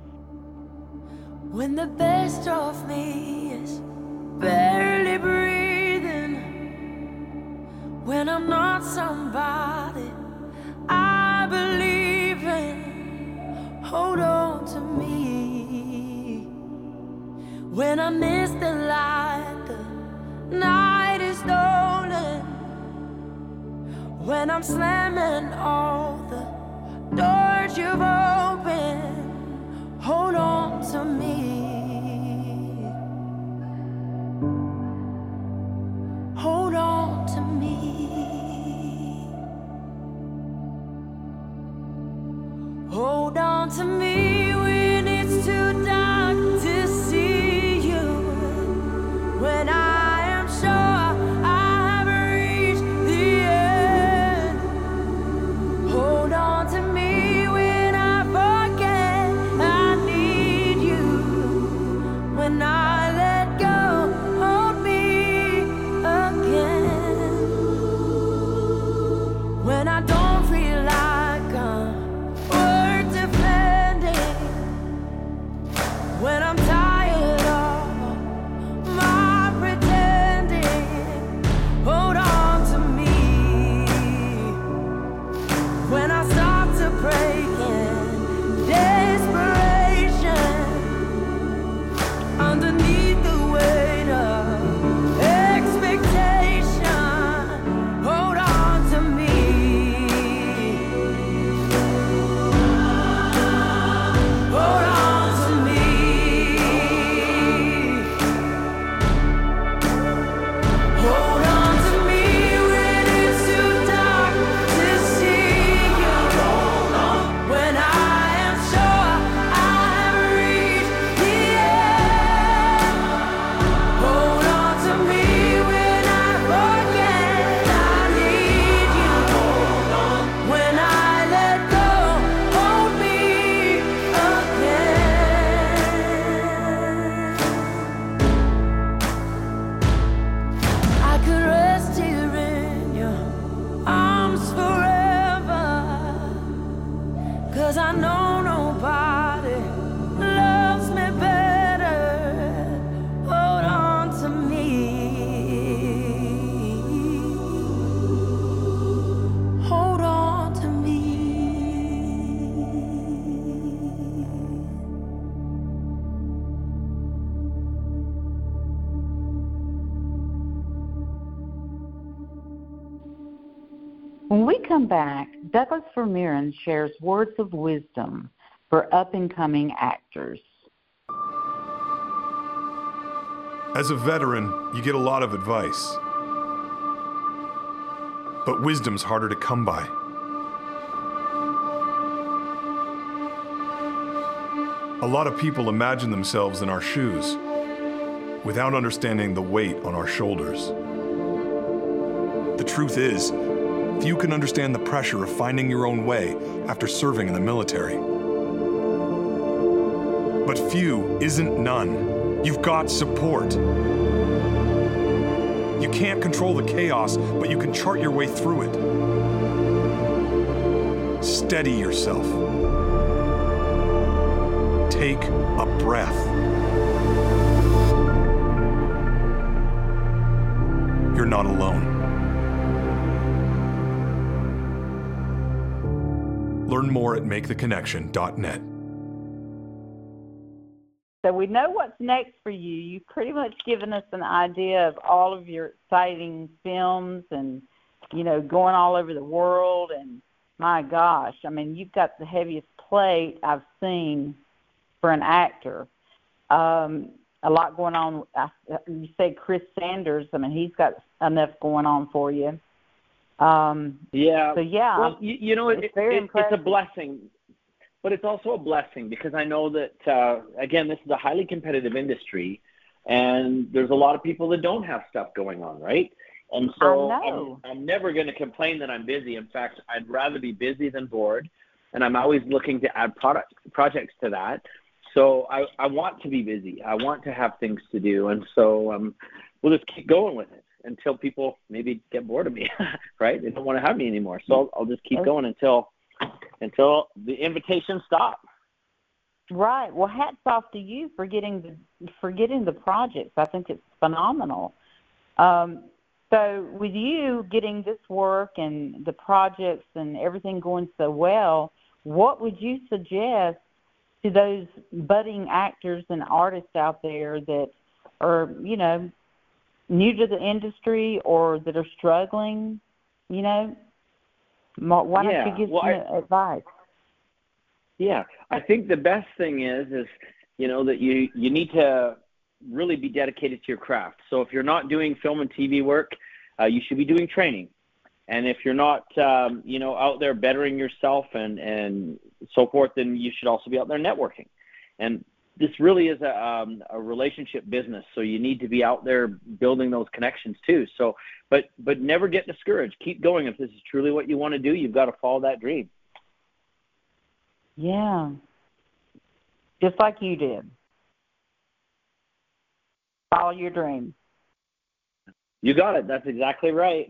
When the best of me is barely breathing, when I'm not somebody I believe in, hold on to me. When I miss the light, the night is stolen. When I'm slamming all the doors you've opened, hold on to me. Hold on to me. Hold on to me when it's too dark to see you. When I am sure I have reached the end. Hold on to me when I forget I need you. When I let go, hold me again. When I don't feel like I'm worth defending. When I'm tired of my pretending. Hold on to me. When I start to break in desperation, underneath the weight of expectation, hold on to me. Hold on to me. Hold on to me when it's too dark to see you. When I am sure I have reached the end. Hold on to me when I forget I need you. When I let go, hold me again. I could rest here in your arms forever, 'cause I know nobody loves me better. Hold on to me. Hold on to me. When we come back, Douglas Vermeeren shares words of wisdom for up-and-coming actors. As a veteran, you get a lot of advice. But wisdom's harder to come by. A lot of people imagine themselves in our shoes without understanding the weight on our shoulders. The truth is, few can understand the pressure of finding your own way after serving in the military. But few isn't none. You've got support. You can't control the chaos, but you can chart your way through it. Steady yourself. Take a breath. You're not alone. Learn more at make the connection dot net. So we know what's next for you. You've pretty much given us an idea of all of your exciting films and, you know, going all over the world. And my gosh, I mean, you've got the heaviest plate I've seen for an actor. Um, a lot going on. You say Chris Sanders. I mean, he's got enough going on for you. Um, yeah. So, yeah. Well, you, you know, it's, it, very it, it's a blessing. But it's also a blessing because I know that, uh, again, this is a highly competitive industry, and there's a lot of people that don't have stuff going on, right? And so I know. I'm, I'm never going to complain that I'm busy. In fact, I'd rather be busy than bored, and I'm always looking to add product, projects to that. So I, I want to be busy. I want to have things to do, and so um, we'll just keep going with it until people maybe get bored of me, right? They don't want to have me anymore. So I'll, I'll just keep Okay. going until – until the invitations stop. Right. Well, hats off to you for getting the for getting the projects. I think it's phenomenal. Um, so with you getting this work and the projects and everything going so well, what would you suggest to those budding actors and artists out there that are, you know, new to the industry or that are struggling, you know? Why don't yeah, you give well, some I, advice? Yeah, I think the best thing is, is, you know, that you, you need to really be dedicated to your craft. So if you're not doing film and T V work, uh, you should be doing training. And if you're not, um, you know, out there bettering yourself and, and so forth, then you should also be out there networking. And this really is a, um, a relationship business, so you need to be out there building those connections too. So, but but never get discouraged. Keep going. If this is truly what you want to do, you've got to follow that dream. Yeah, just like you did. Follow your dream. You got it. That's exactly right.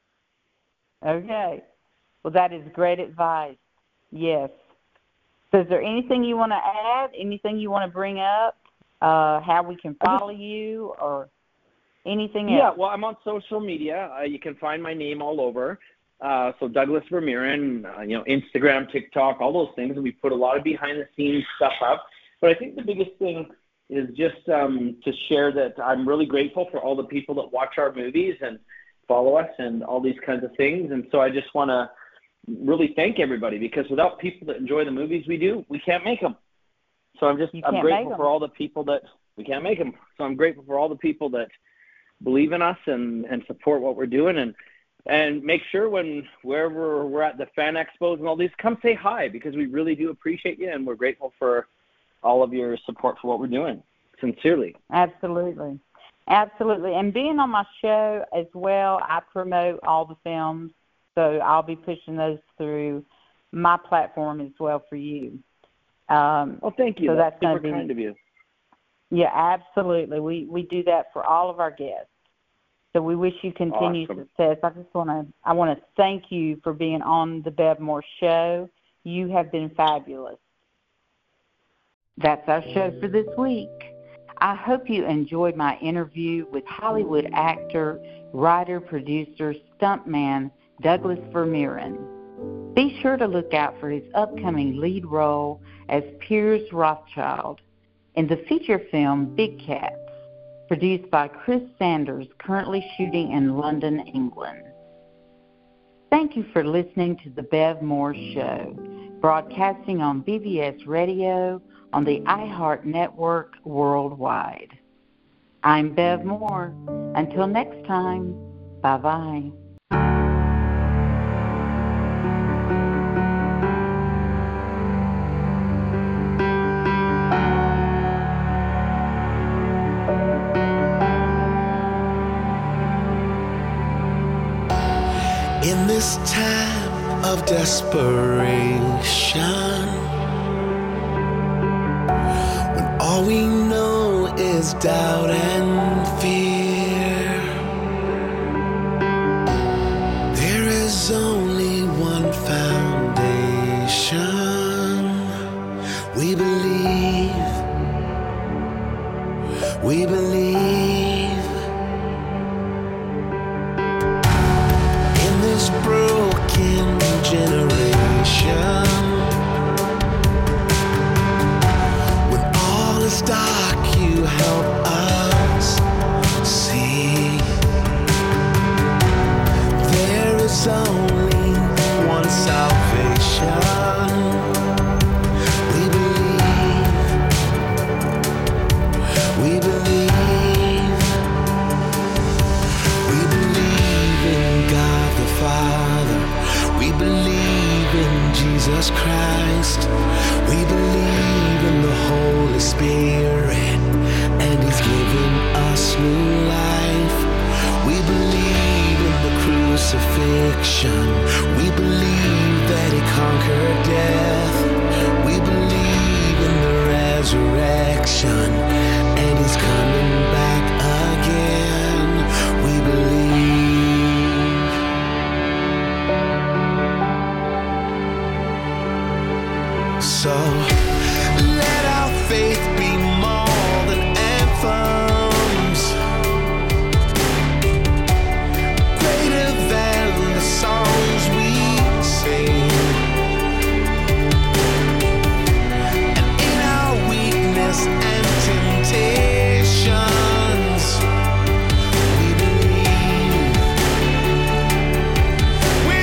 Okay. Well, that is great advice. Yes. So is there anything you want to add, anything you want to bring up, uh, how we can follow you or anything Yeah, else? well, I'm on social media. Uh, you can find my name all over. Uh, so Douglas Vermeeren, uh, you know, Instagram, TikTok, all those things. And we put a lot of behind-the-scenes stuff up. But I think the biggest thing is just um, to share that I'm really grateful for all the people that watch our movies and follow us and all these kinds of things. And so I just want to really thank everybody, because without people that enjoy the movies we do, we can't make them. So I'm just You I'm can't make grateful 'em. for all the people that we can't make them. So I'm grateful for all the people that believe in us and, and support what we're doing, and and make sure when wherever we're at the fan expos and all these, come say hi, because we really do appreciate you, and we're grateful for all of your support for what we're doing. Sincerely. Absolutely. Absolutely. And being on my show as well, I promote all the films. So I'll be pushing those through my platform as well for you. Um, oh, thank you. So that's that's going super to be kind of you. Yeah, absolutely. We we do that for all of our guests. So we wish you continued Awesome. success. I just want to I want to thank you for being on the Bev Moore Show. You have been fabulous. That's our show for this week. I hope you enjoyed my interview with Hollywood actor, writer, producer, stuntman Douglas Vermeeren. Be sure to look out for his upcoming lead role as Piers Rothschild in the feature film Big Cats, produced by Chris Sanders, currently shooting in London, England. Thank you for listening to The Bev Moore Show, broadcasting on B B S Radio on the iHeart Network worldwide. I'm Bev Moore. Until next time, bye-bye. In this time of desperation, when all we know is doubt and fear, there is only one foundation, We believe in this broken generation. When all is dark, you help us see. There is only one salvation. We believe. We believe. We believe in God the Father. We believe in Jesus Christ. We believe in the Holy Spirit, and He's given us new life. We believe in the crucifixion. We believe that He conquered death. We believe in the resurrection, and He's coming back again. We believe. So let our faith be more than anthems, greater than the songs we sing. And in our weakness and temptations, we believe. We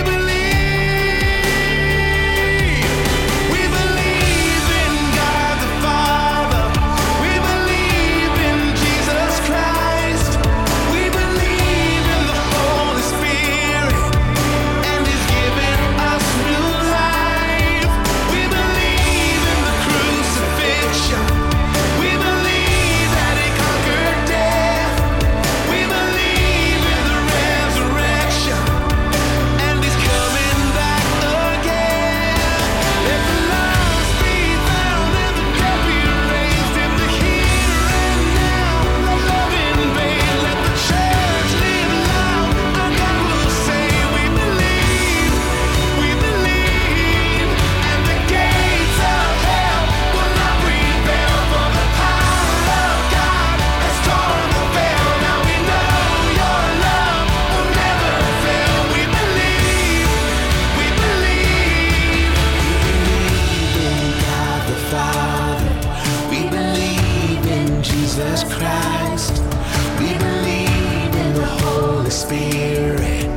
believe. We believe in God the Father. We believe in Jesus Christ. We believe in the Holy Spirit, and He's given us new life. We believe in the crucifixion. We believe that He conquered death. We believe in the resurrection, and He's coming back again. Let the lost be found and the dead be raised in the here and now. Let love invade. Let the church live loud. Our God will say, we believe, we believe, and the gates of hell will not prevail. For the power of God has torn the veil. Now we know Your love will never fail. We believe, we believe, we believe in God the Father. We believe in Jesus Christ. We believe in the Holy Spirit,